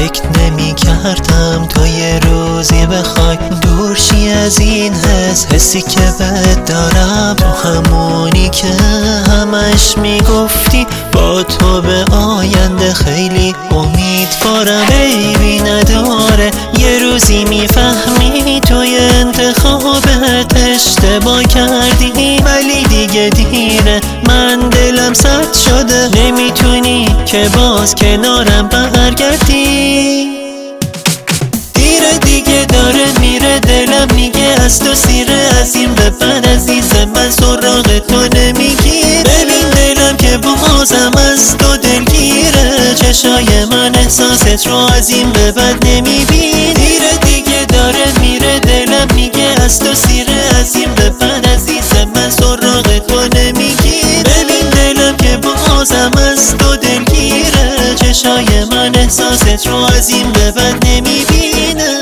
فکر نمی کردم تا یه روزی بخوای دورشی از این حسی که بهت دارم، تو همونی که همش میگفتی با تو به آینده خیلی امیدوارم. عیبی نداره یه روزی میفهمی توی انتخابت اشتباه کردی، ولی دیگه دیره، من دلم سرد شده، نمیتونی که باز کنارم برگردی. دیره دیگه داره میره، دلم میگه از تو سیره، از این به بعد عزیز من سراغ تو نمیگیره. ببین دلم که بازم از تو دلگیره، چشای من احساست رو از این به بعد نمیبین. دیره دیگه داره میره، دلم میگه از تو سیره، از این به بعد عزیز من سراغ تو نمیگیره. ببین دلم که بازم از تو دلگیره، چشای من احساست رو از این به بعد نمیبینه.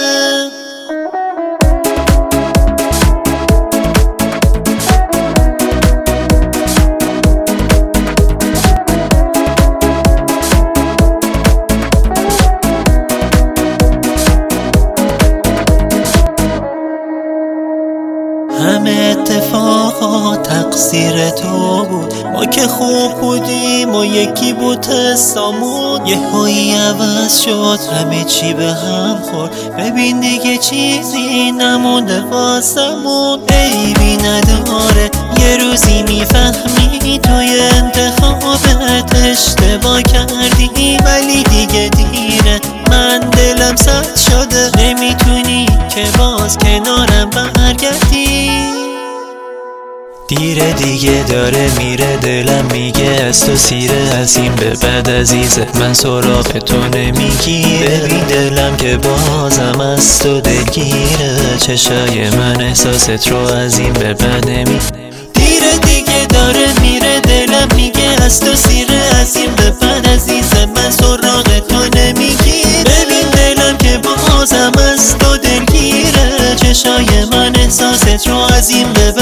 همه اتفاقات تقصیر تو بود، ما که خوب بودیم و یکی بود حسامون، یه هایی عوض شد همه چی به هم خورد. ببین دیگه چیزی نمونده واسمون. عیبی نداره یه روزی میفهمی توی انتخابت اشتباه کردی، ولی دیگه دیره، من دلم سرد شده، نمیتونی که باز کنارم برگردی. دیره دیگه داره میره، دلم میگه از تو سیره، از این به بعد عزیزت من سراغ تو نمیگیره. ببین دلم که بازم از تو دلگیره، چشای من احساست رو از این به بعد دیره دیگه داره میره، دلم میگه از تو سیره، از این به بعد عزیز من سراغ تو نمیگیره. ببین دلم که بازم از تو دلگیره، چشای من احساست رو از این به